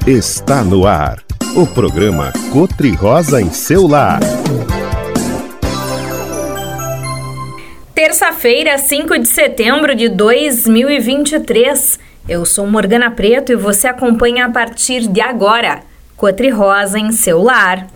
Está no ar, o programa Cotri-Rosa em seu lar. Terça-feira, 5 de setembro de 2023. Eu sou Morgana Preto e você acompanha a partir de agora Cotri-Rosa em seu lar.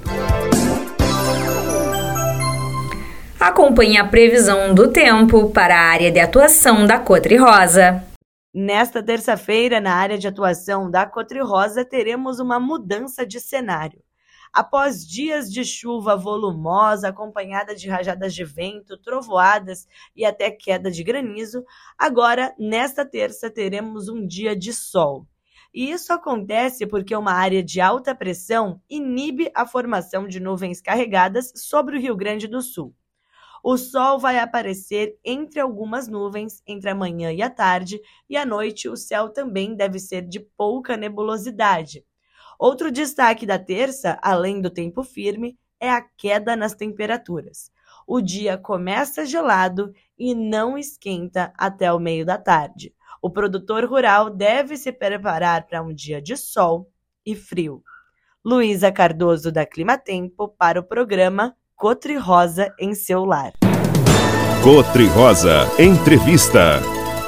Acompanhe a previsão do tempo para a área de atuação da Cotri-Rosa. Nesta terça-feira, na área de atuação da Cotri-Rosa, teremos uma mudança de cenário. Após dias de chuva volumosa, acompanhada de rajadas de vento, trovoadas e até queda de granizo, agora, nesta terça, teremos um dia de sol. E isso acontece porque uma área de alta pressão inibe a formação de nuvens carregadas sobre o Rio Grande do Sul. O sol vai aparecer entre algumas nuvens entre a manhã e a tarde, e à noite o céu também deve ser de pouca nebulosidade. Outro destaque da terça, além do tempo firme, é a queda nas temperaturas. O dia começa gelado e não esquenta até o meio da tarde. O produtor rural deve se preparar para um dia de sol e frio. Luísa Cardoso, da Climatempo, para o programa Cotri-Rosa em seu lar. Cotri-Rosa Entrevista.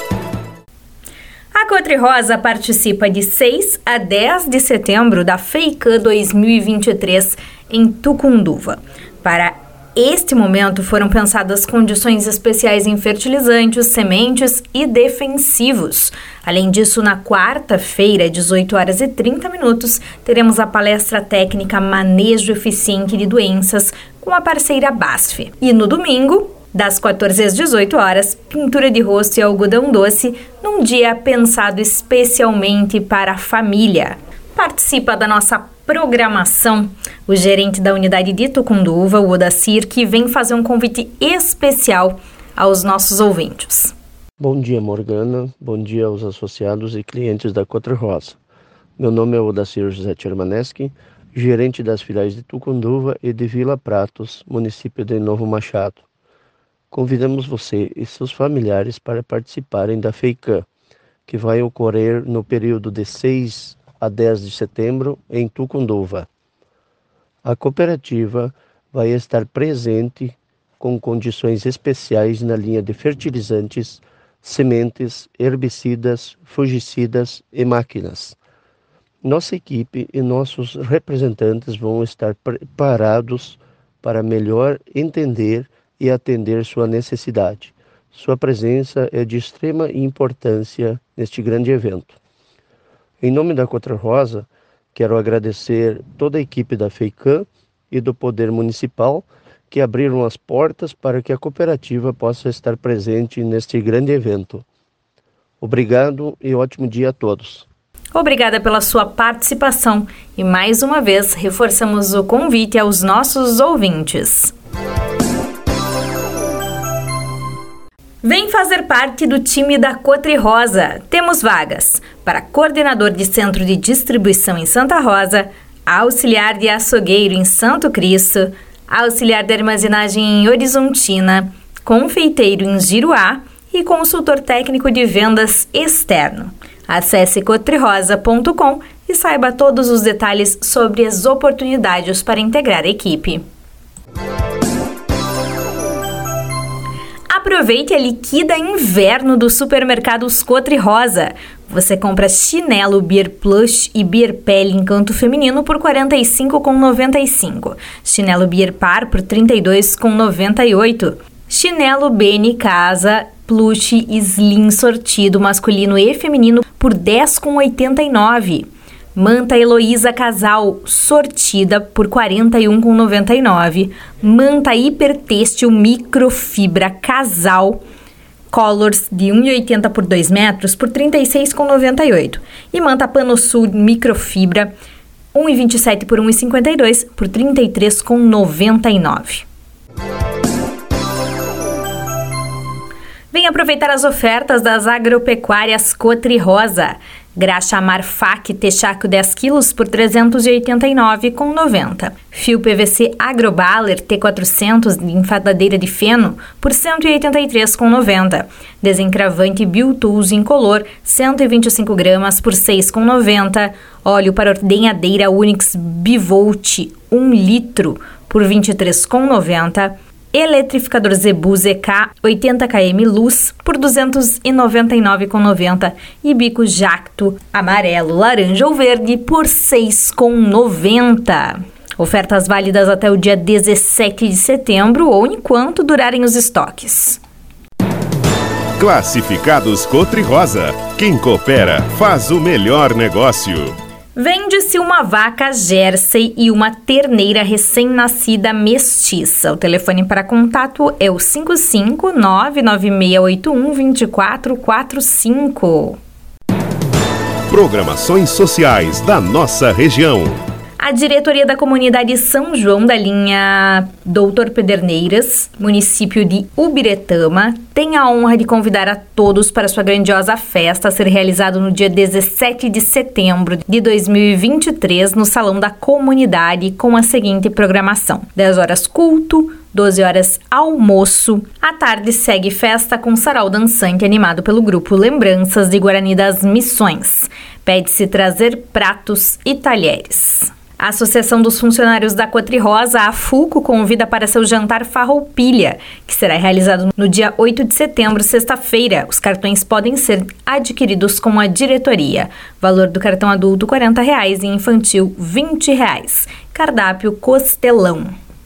A Cotri-Rosa participa de 6 a 10 de setembro da FEICAN 2023 em Tucunduva. Para este momento foram pensadas condições especiais em fertilizantes, sementes e defensivos. Além disso, na quarta-feira, 18h30, teremos a palestra técnica Manejo Eficiente de Doenças com a parceira BASF. E no domingo, das 14 às 18 horas, pintura de rosto e algodão doce, num dia pensado especialmente para a família. Participa da nossa programação o gerente da unidade de Tucunduva, o Odacir, que vem fazer um convite especial aos nossos ouvintes. Bom dia, Morgana. Bom dia aos associados e clientes da Cotri-Rosa. Meu nome é Odacir José Tchermaneski, gerente das filiais de Tucunduva e de Vila Pratos, município de Novo Machado. Convidamos você e seus familiares para participarem da FEICAN, que vai ocorrer no período de 6 a 10 de setembro em Tucunduva. A cooperativa vai estar presente com condições especiais na linha de fertilizantes, sementes, herbicidas, fungicidas e máquinas. Nossa equipe e nossos representantes vão estar preparados para melhor entender e atender sua necessidade. Sua presença é de extrema importância neste grande evento. Em nome da Cotri-Rosa, quero agradecer toda a equipe da FEICAN e do Poder Municipal que abriram as portas para que a cooperativa possa estar presente neste grande evento. Obrigado e ótimo dia a todos. Obrigada pela sua participação e mais uma vez reforçamos o convite aos nossos ouvintes. Vem fazer parte do time da Cotri-Rosa. Temos vagas para coordenador de centro de distribuição em Santa Rosa, auxiliar de açougueiro em Santo Cristo, auxiliar de armazenagem em Horizontina, confeiteiro em Giruá e consultor técnico de vendas externo. Acesse cotrirosa.com e saiba todos os detalhes sobre as oportunidades para integrar a equipe. Aproveite a liquida inverno do supermercados Cotri-Rosa. Você compra chinelo Beer Plush e Beer Pele Encanto Feminino por R$ 45,95. Chinelo Beer Par por R$ 32,98. Chinelo Bene Casa Plush Slim sortido masculino e feminino por R$ 10,89. Manta Heloísa Casal sortida por R$ 41,99. Manta Hipertêxtil Microfibra Casal Colors de 1,80 por 2 metros por R$ 36,98. E manta Pano Sul Microfibra 1,27 por 1,52 por R$ 33,99. Vem aproveitar as ofertas das agropecuárias Cotri Rosa. Graxa Marfac Texaco 10 kg por R$ 389,90. Fio PVC Agroballer T400 de enfadadeira de feno por R$ 183,90. Desencravante Biotools incolor 125 gramas por R$ 6,90. Óleo para ordenhadeira Unix Bivolt 1 litro por R$ 23,90. Eletrificador Zebu ZK 80 km luz por R$ 299,90 e bico Jacto amarelo, laranja ou verde por R$ 6,90. Ofertas válidas até o dia 17 de setembro ou enquanto durarem os estoques. Classificados Cotri Rosa. Quem coopera faz o melhor negócio. Vende-se uma vaca Jersey e uma terneira recém-nascida mestiça. O telefone para contato é o 55996812445. Programações sociais da nossa região. A diretoria da comunidade São João da linha Doutor Pederneiras, município de Ubiretama, tem a honra de convidar a todos para sua grandiosa festa a ser realizada no dia 17 de setembro de 2023 no Salão da Comunidade com a seguinte programação: 10 horas culto, 12 horas almoço. À tarde segue festa com sarau dançante animado pelo grupo Lembranças de Guarani das Missões. Pede-se trazer pratos e talheres. A Associação dos Funcionários da Cotri Rosa, a FUCO, convida para seu jantar Farroupilha, que será realizado no dia 8 de setembro, sexta-feira. Os cartões podem ser adquiridos com a diretoria. Valor do cartão adulto R$ 40 e infantil R$ 20. Cardápio Costelão.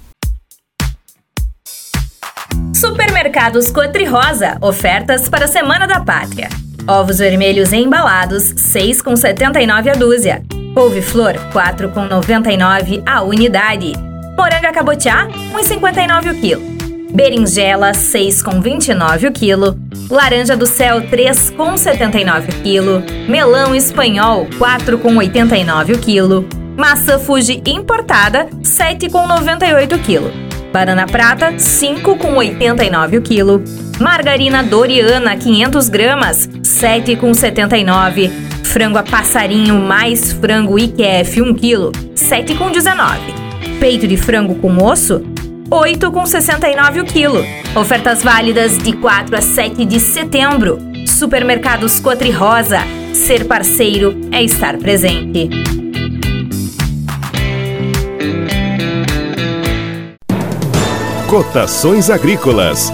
Supermercados Cotri Rosa. Ofertas para a Semana da Pátria. Ovos vermelhos embalados, R$ 6,79 a dúzia. Couve-flor, R$ 4,99 a unidade. Moranga cabotiá, R$ 1,59 o quilo. Berinjela, R$ 6,29 o quilo. Laranja do céu, R$ 3,79 o quilo. Melão espanhol, R$ 4,89 o quilo. Maçã Fuji importada, R$ 7,98 o quilo. Banana prata, R$ 5,89 o quilo. Margarina Doriana, 500 gramas, R$ 7,79. Frango a passarinho mais frango IQF, 1 kg, R$ 7,19. Peito de frango com osso, R$ 8,69 o quilo. Ofertas válidas de 4 a 7 de setembro. Supermercados Cotri Rosa. Ser parceiro é estar presente. Cotações agrícolas.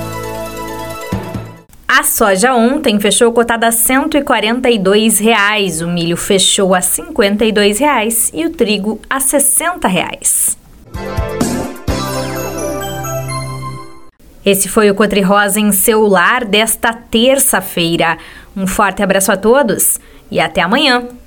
A soja ontem fechou cotada a R$ 142,00, o milho fechou a R$ 52,00 e o trigo a R$ 60,00. Esse foi o Cotri Rosa em seu lar desta terça-feira. Um forte abraço a todos e até amanhã!